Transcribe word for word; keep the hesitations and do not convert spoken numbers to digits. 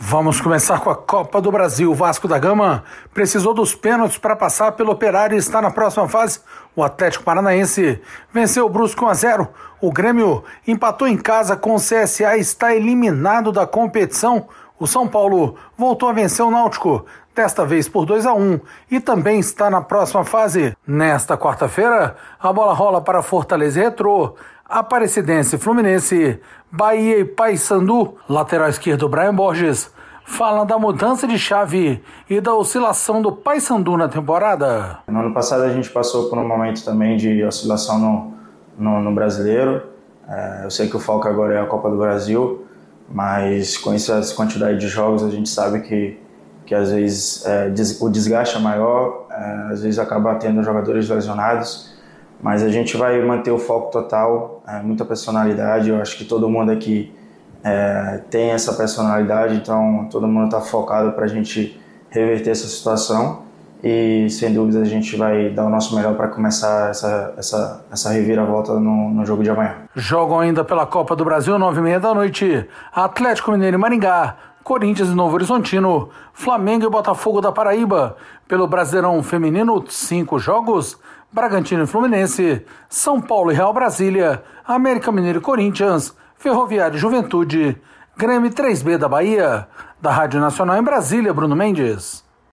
Vamos começar com a Copa do Brasil. O Vasco da Gama precisou dos pênaltis para passar pelo Operário e está na próxima fase. O Atlético Paranaense venceu o Brusque um a zero. O Grêmio empatou em casa com o C S A e está eliminado da competição. O São Paulo voltou a vencer o Náutico, desta vez por dois a um, e também está na próxima fase. Nesta quarta-feira, a bola rola para Fortaleza e Retrô, Aparecidense e Fluminense, Bahia e Paysandu. Lateral esquerdo Brian Borges fala da mudança de chave e da oscilação do Paysandu na temporada. No ano passado a gente passou por um momento também de oscilação no, no, no brasileiro. É, eu sei que o foco agora é a Copa do Brasil, mas com essa quantidade de jogos a gente sabe que, que às vezes é, des, o desgaste é maior, é, às vezes acaba tendo jogadores lesionados. Mas a gente vai manter o foco total, é, muita personalidade. Eu acho que todo mundo aqui é, tem essa personalidade, então todo mundo está focado para a gente reverter essa situação e sem dúvida a gente vai dar o nosso melhor para começar essa, essa, essa reviravolta no, no jogo de amanhã. Jogam ainda pela Copa do Brasil, nove e meia da noite, Atlético Mineiro e Maringá, Corinthians e Novo Horizontino, Flamengo e Botafogo da Paraíba. Pelo Brasileirão Feminino, cinco jogos, Bragantino e Fluminense, São Paulo e Real Brasília, América Mineiro e Corinthians, Ferroviário e Juventude, Grêmio três B da Bahia. Da Rádio Nacional em Brasília, Bruno Mendes.